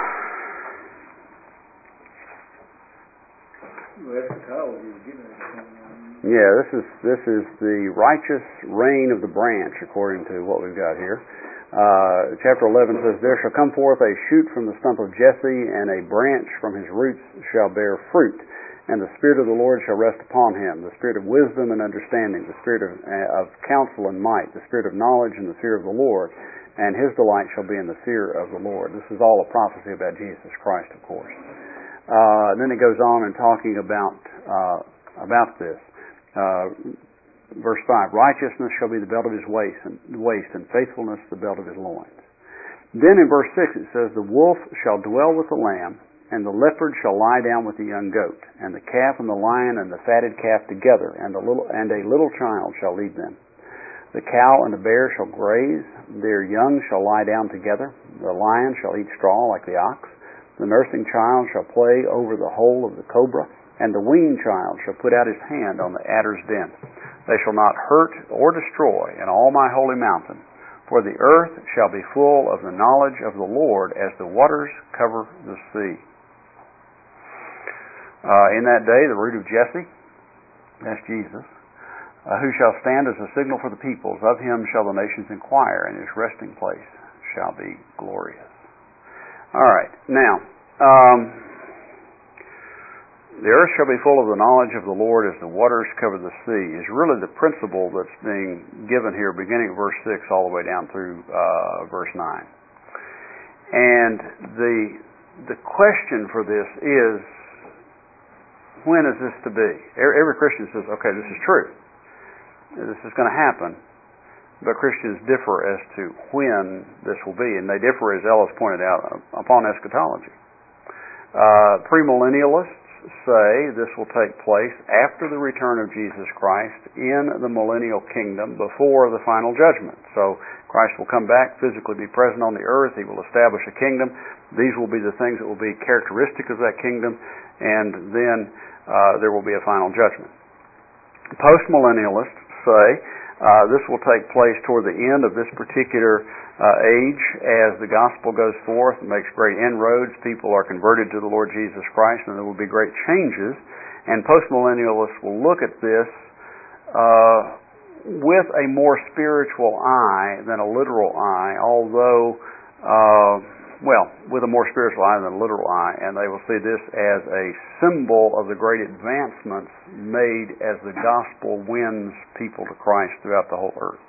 Speaker 1: yeah, this is this is the righteous reign of the branch, according to what we've got here. Uh, chapter eleven says, "There shall come forth a shoot from the stump of Jesse, and a branch from his roots shall bear fruit. And the Spirit of the Lord shall rest upon him, the Spirit of wisdom and understanding, the Spirit of, uh, of counsel and might, the Spirit of knowledge and the fear of the Lord. And his delight shall be in the fear of the Lord." This is all a prophecy about Jesus Christ, of course. Uh, then it goes on in talking about uh, about this. Uh, verse five, "Righteousness shall be the belt of his waist, and waist, and faithfulness the belt of his loins." Then in verse six it says, "The wolf shall dwell with the lamb, and the leopard shall lie down with the young goat, and the calf and the lion and the fatted calf together, and the little and a little child shall lead them. The cow and the bear shall graze, their young shall lie down together. The lion shall eat straw like the ox. The nursing child shall play over the hole of the cobra, and the weaned child shall put out his hand on the adder's den. They shall not hurt or destroy in all my holy mountain, for the earth shall be full of the knowledge of the Lord as the waters cover the sea." Uh, in that day, the root of Jesse, that's Jesus, uh, who shall stand as a signal for the peoples. Of him shall the nations inquire, and his resting place shall be glorious. All right, now, um, the earth shall be full of the knowledge of the Lord as the waters cover the sea is really the principle that's being given here, beginning at verse six all the way down through uh, verse nine. And the the question for this is, when is this to be? Every Christian says, okay, this is true. This is going to happen. But Christians differ as to when this will be, and they differ, as Ellis pointed out, upon eschatology. Uh, premillennialists say this will take place after the return of Jesus Christ in the millennial kingdom before the final judgment. So Christ will come back, physically be present on the earth. He will establish a kingdom. These will be the things that will be characteristic of that kingdom, and then uh, there will be a final judgment. Postmillennialists say uh, this will take place toward the end of this particular uh, age as the gospel goes forth and makes great inroads. People are converted to the Lord Jesus Christ, and there will be great changes. And postmillennialists will look at this uh, with a more spiritual eye than a literal eye, although uh, well, with a more spiritual eye than a literal eye, and they will see this as a symbol of the great advancements made as the gospel wins people to Christ throughout the whole earth.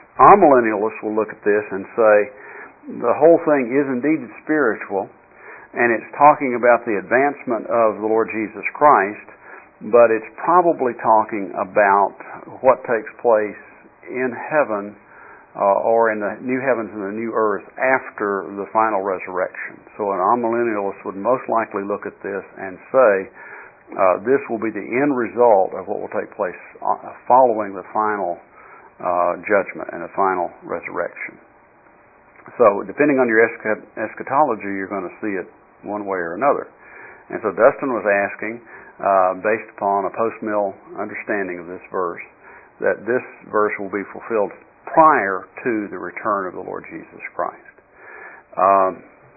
Speaker 1: Amillennialists will look at this and say the whole thing is indeed spiritual, and it's talking about the advancement of the Lord Jesus Christ, but it's probably talking about what takes place in heaven uh, or in the new heavens and the new earth after the final resurrection. So an amillennialist would most likely look at this and say uh, this will be the end result of what will take place following the final uh, judgment and the final resurrection. So depending on your eschatology, you're going to see it one way or another. And so Dustin was asking, uh, based upon a post-mill understanding of this verse, that this verse will be fulfilled prior to the return of the Lord Jesus Christ. Um,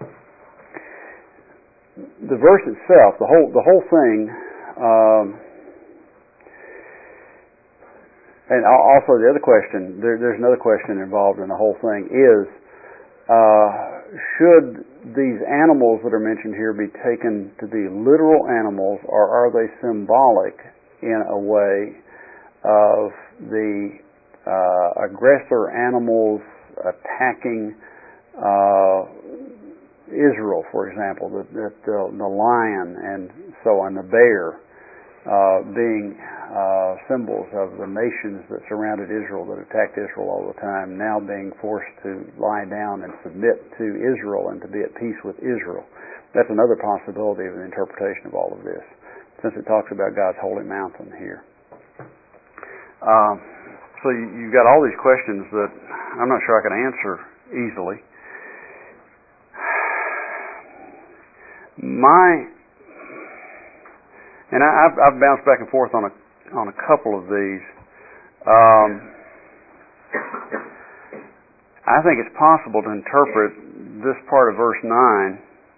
Speaker 1: the verse itself, the whole the whole thing, um, and also the other question, there, there's another question involved in the whole thing, is uh, should these animals that are mentioned here be taken to be literal animals, or are they symbolic in a way of the uh, aggressor animals attacking uh, Israel, for example, the, the, the lion and so on, the bear uh, being uh, symbols of the nations that surrounded Israel, that attacked Israel all the time, now being forced to lie down and submit to Israel and to be at peace with Israel. That's another possibility of an interpretation of all of this, since it talks about God's holy mountain here. Um, so you, you've got all these questions that I'm not sure I can answer easily. My And I, I've, I've bounced back and forth on a on a couple of these. Um, I think it's possible to interpret this part of verse nine,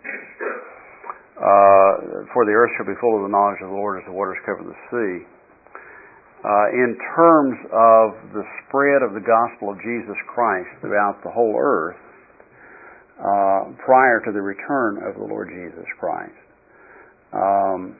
Speaker 1: uh, for the earth shall be full of the knowledge of the Lord as the waters cover the sea, uh, in terms of the spread of the gospel of Jesus Christ throughout the whole earth uh, prior to the return of the Lord Jesus Christ. Um,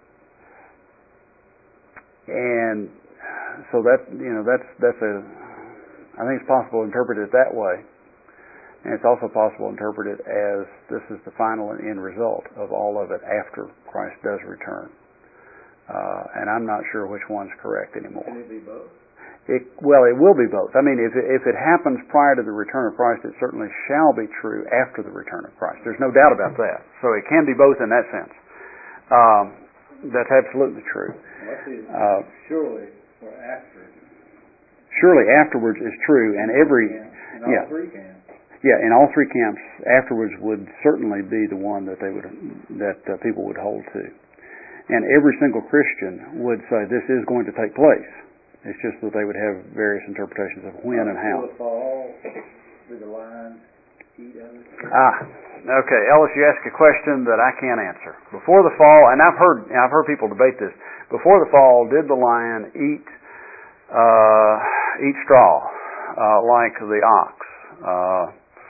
Speaker 1: And so that you know that's that's a I think it's possible to interpret it that way, and it's also possible to interpret it as this is the final and end result of all of it after Christ does return. Uh, and I'm not sure which one's correct anymore.
Speaker 2: Can it be both?
Speaker 1: It, well, it will be both. I mean, if it, if it happens prior to the return of Christ, it certainly shall be true after the return of Christ. There's no doubt about that. So it can be both in that sense. Um, that's absolutely true.
Speaker 2: Uh, surely, or after.
Speaker 1: Surely afterwards is true, and every
Speaker 2: in all
Speaker 1: yeah,
Speaker 2: three camps.
Speaker 1: Yeah, in all three camps, afterwards would certainly be the one that they would that uh, people would hold to, and every single Christian would say this is going to take place. It's just that they would have various interpretations of when and how.
Speaker 2: Before the fall, did the lion eat of it?
Speaker 1: Ah, okay, Ellis, you asked a question that I can't answer. Before the fall, and I've heard I've heard people debate this. Before the fall, did the lion eat uh, eat straw uh, like the ox? Uh,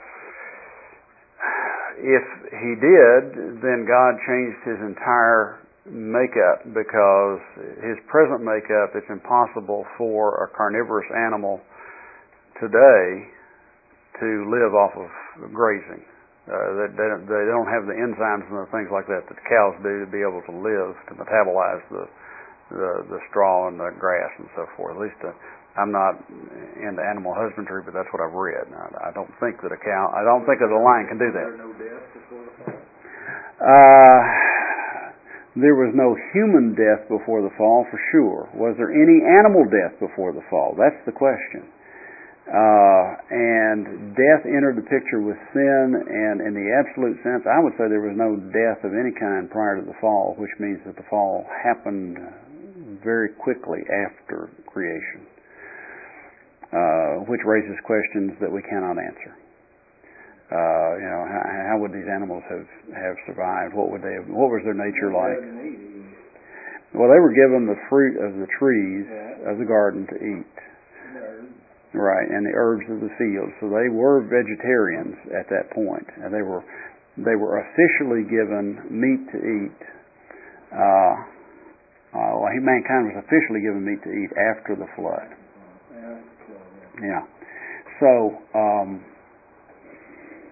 Speaker 1: if he did, then God changed his entire makeup, because his present makeup, it's impossible for a carnivorous animal today to live off of grazing. Uh, they, they don't have the enzymes and the things like that that cows do to be able to live, to metabolize the the, the straw and the grass and so forth. At least uh, I'm not into animal husbandry, but that's what I've read. I, I don't think that a cow, I don't think that a lion can do that.
Speaker 2: Was there no death before the fall?
Speaker 1: Uh, there was no human death before the fall, for sure. Was there any animal death before the fall? That's the question. Uh, and death entered the picture with sin, and in the absolute sense, I would say there was no death of any kind prior to the fall, which means that the fall happened very quickly after creation, uh, which raises questions that we cannot answer. Uh, you know, how, how would these animals have, have survived? What would they have, what was their nature like? Well, they were given the fruit of the trees of the garden to eat. Right, and the herbs of the field. So they were vegetarians at that point, and they were they were officially given meat to eat. Uh, uh, well, mankind was officially given meat to eat after the flood. Yeah. So um,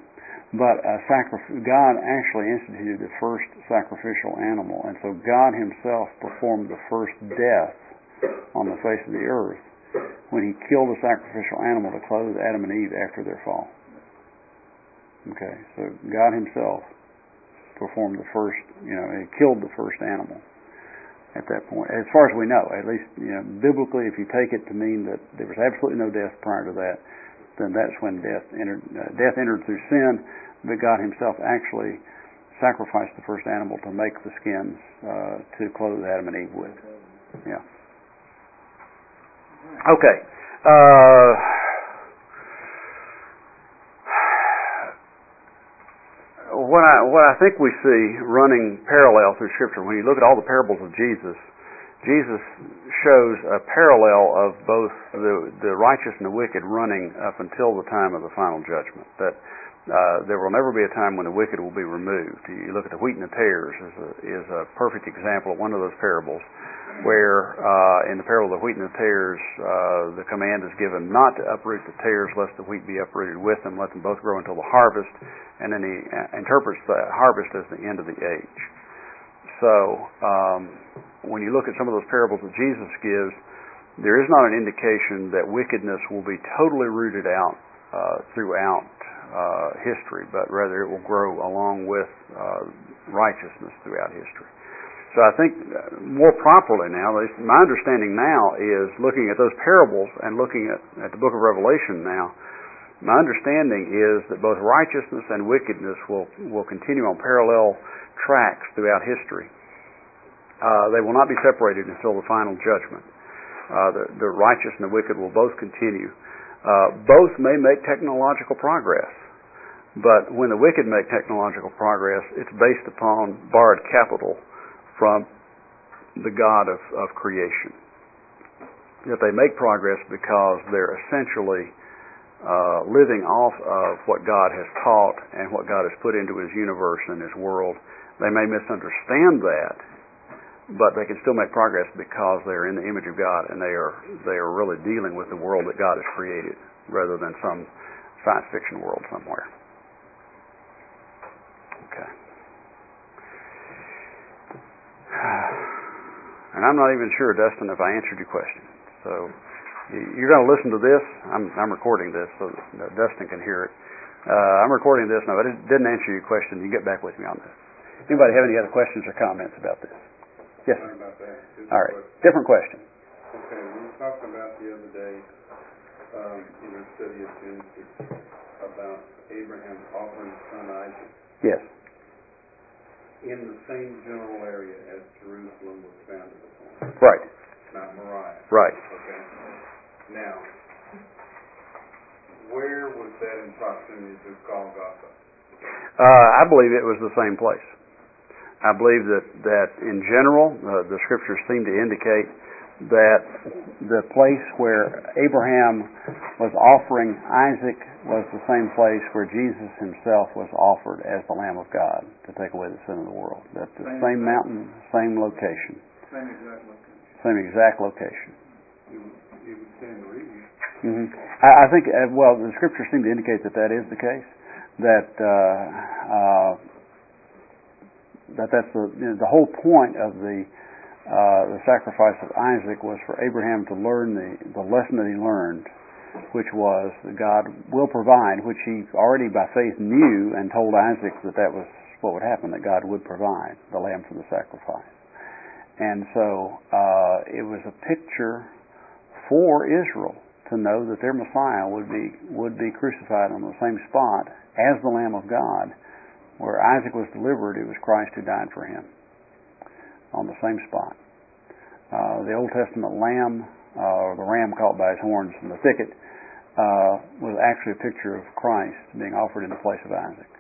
Speaker 1: But a sacri- God actually instituted the first sacrificial animal, and so God himself performed the first death on the face of the earth when he killed a sacrificial animal to clothe Adam and Eve after their fall. Okay, so God himself performed the first, you know, he killed the first animal at that point, as far as we know. At least, you know, biblically, if you take it to mean that there was absolutely no death prior to that, then that's when death entered. Uh, death entered through sin, but God himself actually sacrificed the first animal to make the skins uh, to clothe Adam and Eve with. Yeah. Okay. Uh, what I what I think we see running parallel through Scripture, when you look at all the parables of Jesus, Jesus shows a parallel of both the, the righteous and the wicked running up until the time of the final judgment. That uh, there will never be a time when the wicked will be removed. You look at the wheat and the tares is a, is a perfect example of one of those parables, where uh, in the parable of the wheat and the tares, uh, the command is given not to uproot the tares lest the wheat be uprooted with them, let them both grow until the harvest, and then he uh, interprets the harvest as the end of the age. So um, when you look at some of those parables that Jesus gives, there is not an indication that wickedness will be totally rooted out uh, throughout uh, history, but rather it will grow along with uh, righteousness throughout history. So I think more properly now, at least my understanding now is looking at those parables and looking at, at the book of Revelation now, my understanding is that both righteousness and wickedness will, will continue on parallel tracks throughout history. Uh, they will not be separated until the final judgment. Uh, the, the righteous and the wicked will both continue. Uh, both may make technological progress, but when the wicked make technological progress, it's based upon borrowed capital from the God of, of creation. That they make progress because they're essentially uh, living off of what God has taught and what God has put into His universe and His world. They may misunderstand that, but they can still make progress because they're in the image of God and they are they are really dealing with the world that God has created rather than some science fiction world somewhere. Okay. And I'm not even sure, Dustin, if I answered your question. So you're going to listen to this. I'm, I'm recording this so that Dustin can hear it. Uh, I'm recording this. No, I didn't answer your question. You get back with me on this. Anybody have any other questions or comments about this? Yes, sir.
Speaker 4: About that. Just
Speaker 1: All right.
Speaker 4: question.
Speaker 1: Different question.
Speaker 4: Okay, we were talking about the other day um, in our study of Genesis about Abraham offering his son Isaac.
Speaker 1: Yes.
Speaker 4: In the same general area as Jerusalem was founded upon.
Speaker 1: Right.
Speaker 4: Mount Moriah.
Speaker 1: Right.
Speaker 4: Okay. Now, where was that in proximity to Golgotha?
Speaker 1: Uh, I believe it was the same place. I believe that, that in general, uh, the scriptures seem to indicate that the place where Abraham was offering Isaac was the same place where Jesus himself was offered as the Lamb of God to take away the sin of the world. That's the same, same mountain, same location.
Speaker 2: Same exact location.
Speaker 1: Same exact location.
Speaker 4: It was, it was ten readings.
Speaker 1: Mm-hmm. I, I think, uh, well, the scriptures seem to indicate that that is the case. That uh, uh, that that's the you know, the whole point of the uh, the sacrifice of Isaac was for Abraham to learn the the lesson that he learned, which was that God will provide, which he already by faith knew and told Isaac that that was what would happen, that God would provide the lamb for the sacrifice. And so uh, it was a picture for Israel to know that their Messiah would be would be crucified on the same spot as the Lamb of God. Where Isaac was delivered, it was Christ who died for him on the same spot. Uh, the Old Testament lamb, uh, or the ram caught by his horns in the thicket, uh, was actually a picture of Christ being offered in the place of Isaac.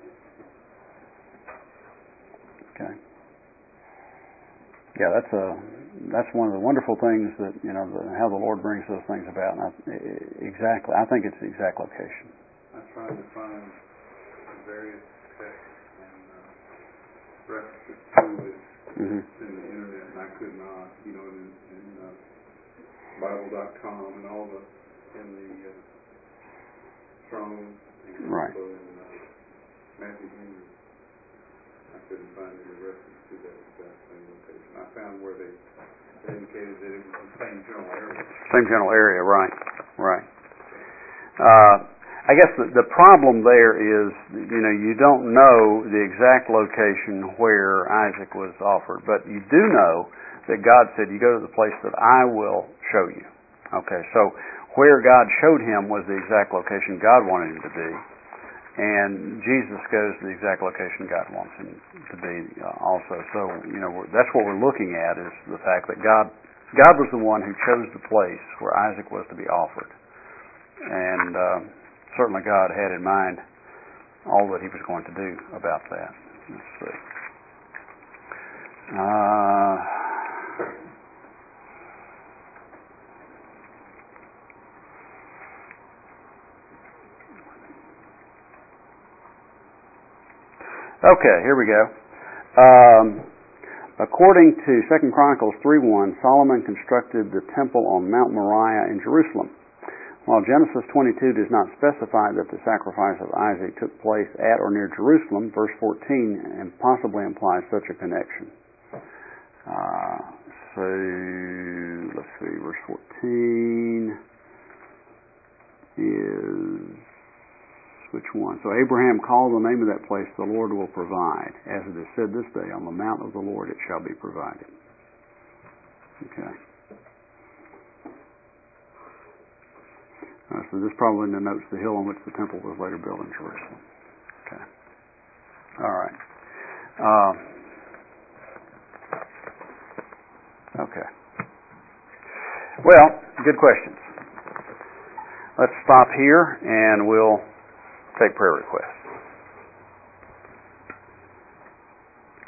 Speaker 1: Okay. Yeah, that's a that's one of the wonderful things that you know the, how the Lord brings those things about. And I, exactly, I think it's the exact location.
Speaker 4: I tried to find various texts and uh, references to it
Speaker 1: Mm-hmm.
Speaker 4: in the internet, and I could not. You know, in, in uh, Bible dot com and all the in the uh, Strong's and
Speaker 1: Right.
Speaker 4: also in uh, Matthew Henry. I couldn't find any reference to that exact same location. I found where they, they indicated that it was the same general area.
Speaker 1: Same general area, right, right. Uh, I guess the, the problem there is, you know, you don't know the exact location where Isaac was offered, but you do know that God said, you go to the place that I will show you. Okay, so where God showed him was the exact location God wanted him to be, and Jesus goes to the exact location God wants him to be uh, also. So, you know, we're, that's what we're looking at, is the fact that God, God was the one who chose the place where Isaac was to be offered. And uh, certainly God had in mind all that he was going to do about that. Let's see. Uh, okay, here we go. Um, according to Second Chronicles three one, Solomon constructed the temple on Mount Moriah in Jerusalem. While Genesis twenty-two does not specify that the sacrifice of Isaac took place at or near Jerusalem, verse fourteen and possibly implies such a connection. Uh, so, let's see, verse fourteen is, which one? So Abraham called the name of that place, the Lord will provide. As it is said this day, on the mount of the Lord it shall be provided. Okay. Uh, so this probably denotes the hill on which the temple was later built in Jerusalem. Okay. All right. Uh, okay. Well, good questions. Let's stop here and we'll take prayer requests.